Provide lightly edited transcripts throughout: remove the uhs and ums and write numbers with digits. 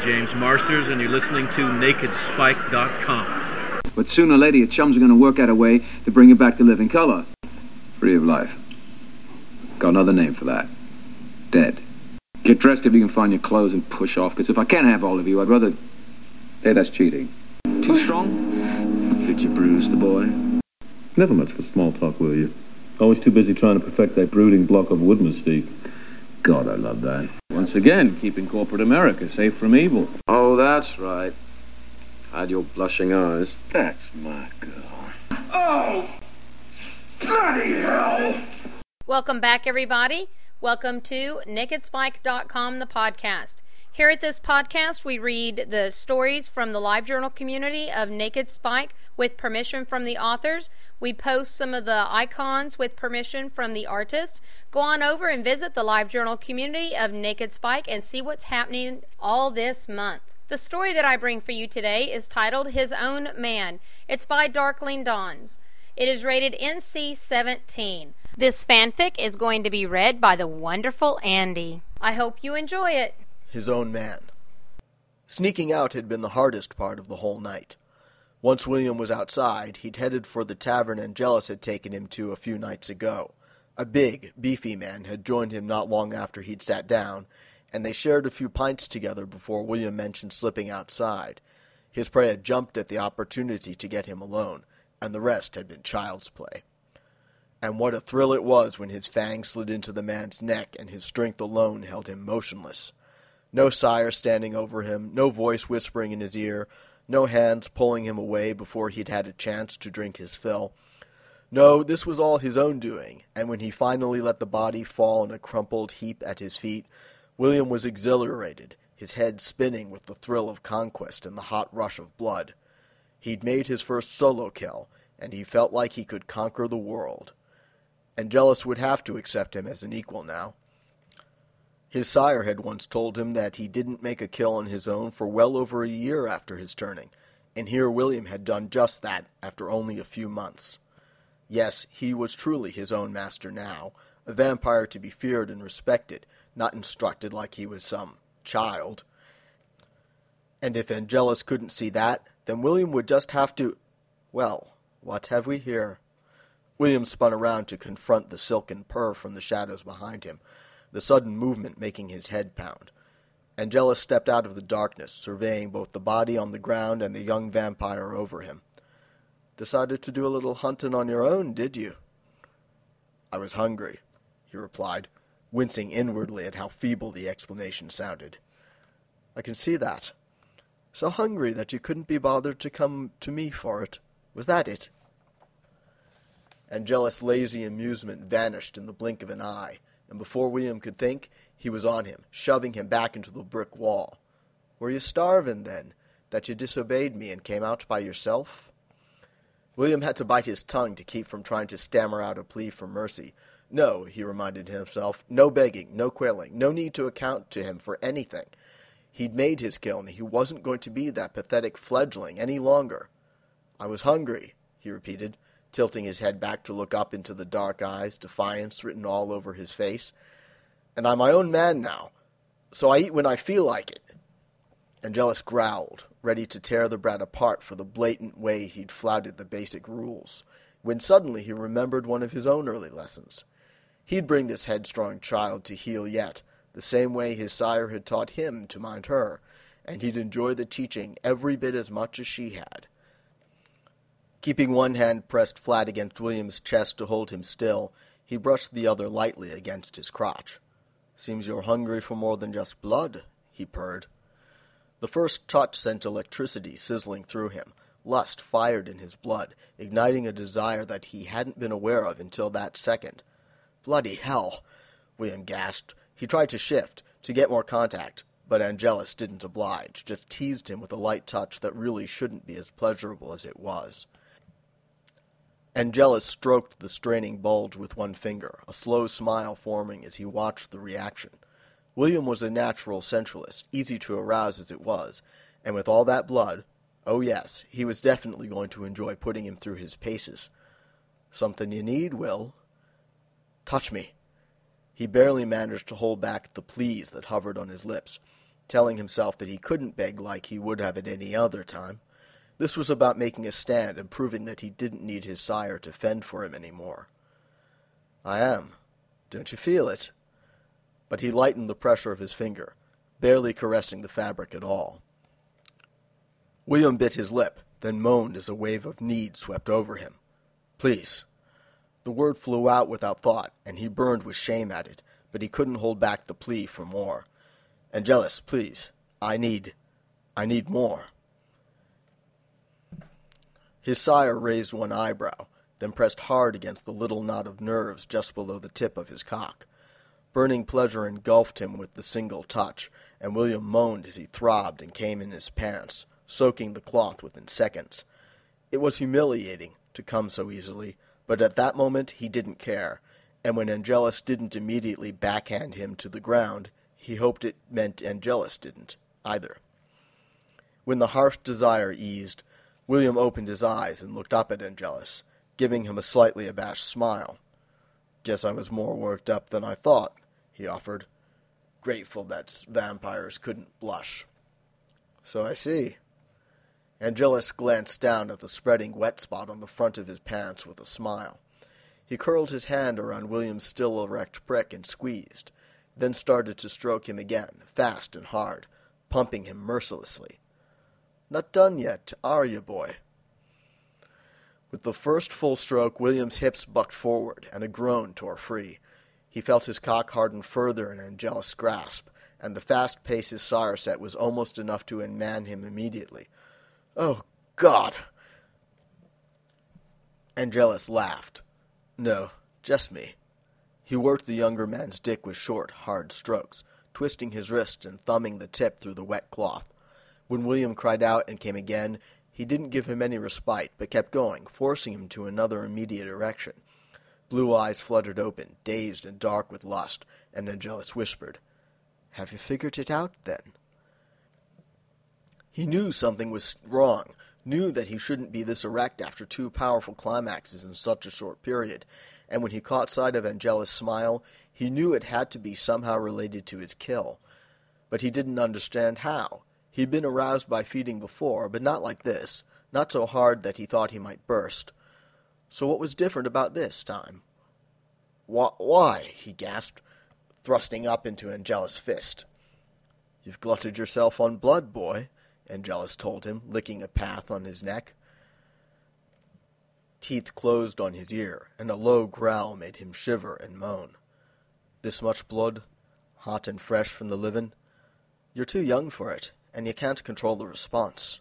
James Marsters, and you're listening to NakedSpike.com. But sooner or later, your chums are going to work out a way to bring you back to living color. Free of life. Got another name for that. Dead. Get dressed if you can find your clothes and push off, because if I can't have all of you, I'd rather... Hey, that's cheating. Too strong? Did you bruise the boy? Never much for small talk, will you? Always too busy trying to perfect that brooding block of wood mystique. God, I love that. Once again, keeping corporate America safe from evil. Oh, that's right. Hide your blushing eyes. That's my girl. Oh! Bloody hell! Welcome back, everybody. Welcome to NakedSpike.com, the podcast. Here at this podcast, we read the stories from the LiveJournal community of Naked Spike with permission from the authors. We post some of the icons with permission from the artists. Go on over and visit the LiveJournal community of Naked Spike and see what's happening all this month. The story that I bring for you today is titled His Own Man. It's by Darkling Dawns. It is rated NC-17. This fanfic is going to be read by the wonderful Andy. I hope you enjoy it. His own man. Sneaking out had been the hardest part of the whole night. Once William was outside, he'd headed for the tavern Angelus had taken him to a few nights ago. A big, beefy man had joined him not long after he'd sat down, and they shared a few pints together before William mentioned slipping outside. His prey had jumped at the opportunity to get him alone, and the rest had been child's play. And what a thrill it was when his fangs slid into the man's neck and his strength alone held him motionless. No sire standing over him, no voice whispering in his ear, no hands pulling him away before he'd had a chance to drink his fill. No, this was all his own doing, and when he finally let the body fall in a crumpled heap at his feet, William was exhilarated, his head spinning with the thrill of conquest and the hot rush of blood. He'd made his first solo kill, and he felt like he could conquer the world. Angelus would have to accept him as an equal now. His sire had once told him that he didn't make a kill on his own for well over a year after his turning, and here William had done just that after only a few months. Yes, he was truly his own master now, a vampire to be feared and respected, not instructed like he was some child. And if Angelus couldn't see that, then William would just have to... Well, what have we here? William spun around to confront the silken purr from the shadows behind him, the sudden movement making his head pound. Angelus stepped out of the darkness, surveying both the body on the ground and the young vampire over him. "Decided to do a little hunting on your own, did you?" "I was hungry," he replied, wincing inwardly at how feeble the explanation sounded. "I can see that. So hungry that you couldn't be bothered to come to me for it. Was that it?" Angelus' lazy amusement vanished in the blink of an eye, and before William could think, he was on him, shoving him back into the brick wall. "Were you starving, then, that you disobeyed me and came out by yourself?" William had to bite his tongue to keep from trying to stammer out a plea for mercy. No, he reminded himself, no begging, no quailing, no need to account to him for anything. He'd made his kill, and he wasn't going to be that pathetic fledgling any longer. "I was hungry," he repeated, tilting his head back to look up into the dark eyes, defiance written all over his face. "And I'm my own man now, so I eat when I feel like it." Angelus growled, ready to tear the brat apart for the blatant way he'd flouted the basic rules, when suddenly he remembered one of his own early lessons. He'd bring this headstrong child to heel yet, the same way his sire had taught him to mind her, and he'd enjoy the teaching every bit as much as she had. Keeping one hand pressed flat against William's chest to hold him still, he brushed the other lightly against his crotch. "Seems you're hungry for more than just blood," he purred. The first touch sent electricity sizzling through him. Lust fired in his blood, igniting a desire that he hadn't been aware of until that second. "Bloody hell!" William gasped. He tried to shift, to get more contact, but Angelus didn't oblige, just teased him with a light touch that really shouldn't be as pleasurable as it was. Angelus stroked the straining bulge with one finger, a slow smile forming as he watched the reaction. William was a natural sensualist, easy to arouse as it was, and with all that blood, oh yes, he was definitely going to enjoy putting him through his paces. "Something you need, Will?" "Touch me." He barely managed to hold back the pleas that hovered on his lips. telling himself that he couldn't beg like he would have at any other time. This was about making a stand and proving that he didn't need his sire to fend for him anymore. "I am. Don't you feel it?" But he lightened the pressure of his finger, barely caressing the fabric at all. William bit his lip, then moaned as a wave of need swept over him. "Please." The word flew out without thought, and he burned with shame at it, but he couldn't hold back the plea for more. "Angelus, please. I need more." His sire raised one eyebrow, then pressed hard against the little knot of nerves just below the tip of his cock. Burning pleasure engulfed him with the single touch, and William moaned as he throbbed and came in his pants, soaking the cloth within seconds. It was humiliating to come so easily, but at that moment he didn't care, and when Angelus didn't immediately backhand him to the ground, he hoped it meant Angelus didn't, either. When the harsh desire eased, William opened his eyes and looked up at Angelus, giving him a slightly abashed smile. "Guess I was more worked up than I thought," he offered, grateful that vampires couldn't blush. "So I see." Angelus glanced down at the spreading wet spot on the front of his pants with a smile. He curled his hand around William's still erect prick and squeezed, then started to stroke him again, fast and hard, pumping him mercilessly. "Not done yet, are you, boy?" With the first full stroke, William's hips bucked forward, and a groan tore free. He felt his cock harden further in Angelus' grasp, and the fast pace his sire set was almost enough to unman him immediately. "Oh, God!" Angelus laughed. "No, just me." He worked the younger man's dick with short, hard strokes, twisting his wrist and thumbing the tip through the wet cloth. When William cried out and came again, he didn't give him any respite, but kept going, forcing him to another immediate erection. Blue eyes fluttered open, dazed and dark with lust, and Angelus whispered, "Have you figured it out, then?" He knew something was wrong, knew that he shouldn't be this erect after two powerful climaxes in such a short period, and when he caught sight of Angelus' smile, he knew it had to be somehow related to his kill. But he didn't understand how. He'd been aroused by feeding before, but not like this, not so hard that he thought he might burst. So what was different about this time? Why, he gasped, thrusting up into Angelus' fist. "You've glutted yourself on blood, boy," Angelus told him, licking a path on his neck. Teeth closed on his ear, and a low growl made him shiver and moan. "This much blood, hot and fresh from the livin'? You're too young for it, and you can't control the response."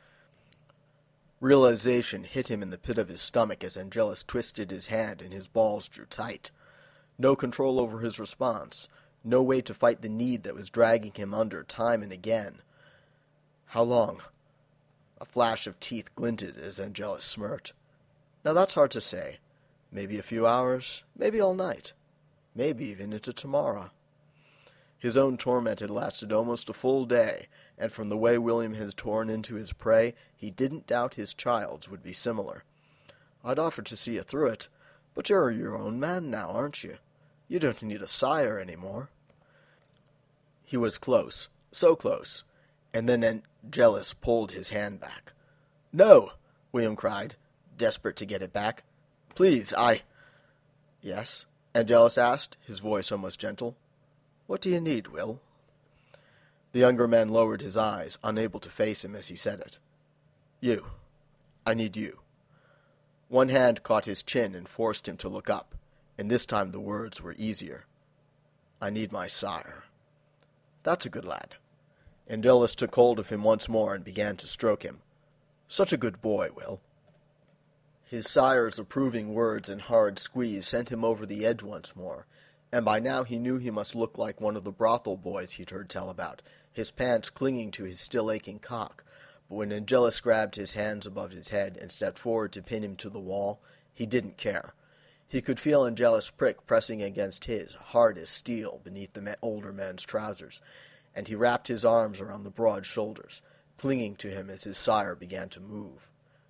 Realization hit him in the pit of his stomach as Angelus twisted his hand and his balls drew tight. No control over his response, no way to fight the need that was dragging him under time and again. "How long?" A flash of teeth glinted as Angelus smirked. "Now that's hard to say. Maybe a few hours, maybe all night, maybe even into tomorrow." His own torment had lasted almost a full day, and from the way William had torn into his prey, he didn't doubt his child's would be similar. "I'd offer to see you through it, but you're your own man now, aren't you? You don't need a sire anymore." He was close, so close, and then Angelus pulled his hand back. "No!" William cried, desperate to get it back. "Please, "Yes?" Angelus asked, his voice almost gentle. "What do you need, Will?" The younger man lowered his eyes, unable to face him as he said it. "You. I need you." One hand caught his chin and forced him to look up, and this time the words were easier. "I need my sire." "That's a good lad." Angelus took hold of him once more and began to stroke him. "Such a good boy, Will." His sire's approving words and hard squeeze sent him over the edge once more, and by now he knew he must look like one of the brothel boys he'd heard tell about, his pants clinging to his still aching cock. But when Angelus grabbed his hands above his head and stepped forward to pin him to the wall, he didn't care. He could feel Angelus' prick pressing against his, hard as steel, beneath the older man's trousers, and he wrapped his arms around the broad shoulders, clinging to him as his sire began to move.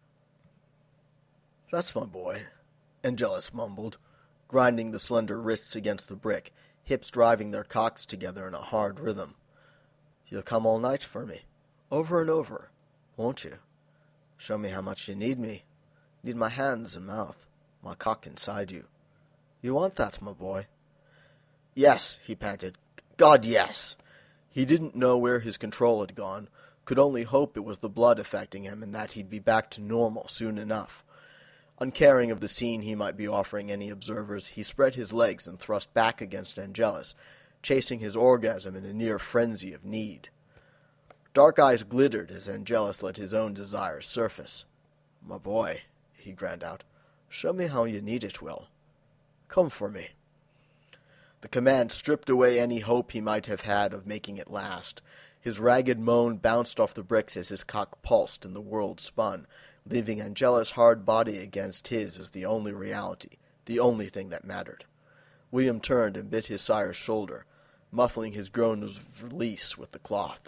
"That's my boy," Angelus mumbled, grinding the slender wrists against the brick, hips driving their cocks together in a hard rhythm. You'll come all night for me, over and over, won't you? Show me how much you need me. Need my hands and mouth, my cock inside you. You want that, my boy? Yes, he panted. God, yes. He didn't know where his control had gone, could only hope it was the blood affecting him and that he'd be back to normal soon enough. Uncaring of the scene he might be offering any observers, he spread his legs and thrust back against Angelus, chasing his orgasm in a near frenzy of need. Dark eyes glittered as Angelus let his own desires surface. My boy, he ground out, show me how you need it, Will. Come for me. The command stripped away any hope he might have had of making it last. His ragged moan bounced off the bricks as his cock pulsed and the world spun, leaving Angelus' hard body against his as the only reality, the only thing that mattered. William turned and bit his sire's shoulder, muffling his groan of release with the cloth.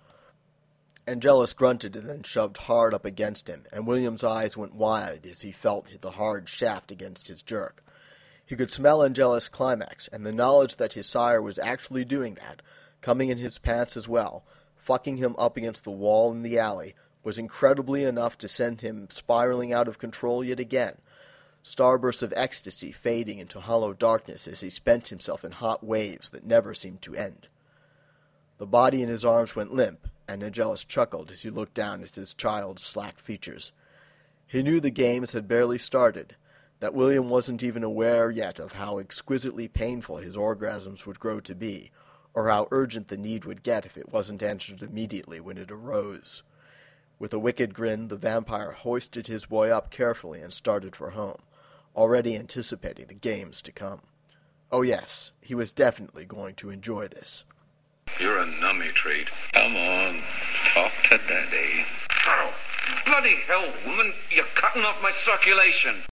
Angelus grunted and then shoved hard up against him, and William's eyes went wide as he felt the hard shaft against his jerk. He could smell Angelus' climax, and the knowledge that his sire was actually doing that, coming in his pants as well, fucking him up against the wall in the alley, was incredibly enough to send him spiraling out of control yet again, starbursts of ecstasy fading into hollow darkness as he spent himself in hot waves that never seemed to end. The body in his arms went limp, and Angelus chuckled as he looked down at his child's slack features. He knew the games had barely started, that William wasn't even aware yet of how exquisitely painful his orgasms would grow to be, or how urgent the need would get if it wasn't answered immediately when it arose. With a wicked grin, the vampire hoisted his boy up carefully and started for home, already anticipating the games to come. Oh yes, he was definitely going to enjoy this. You're a nummy treat. Come on, talk to Daddy. Oh, bloody hell, woman, you're cutting off my circulation.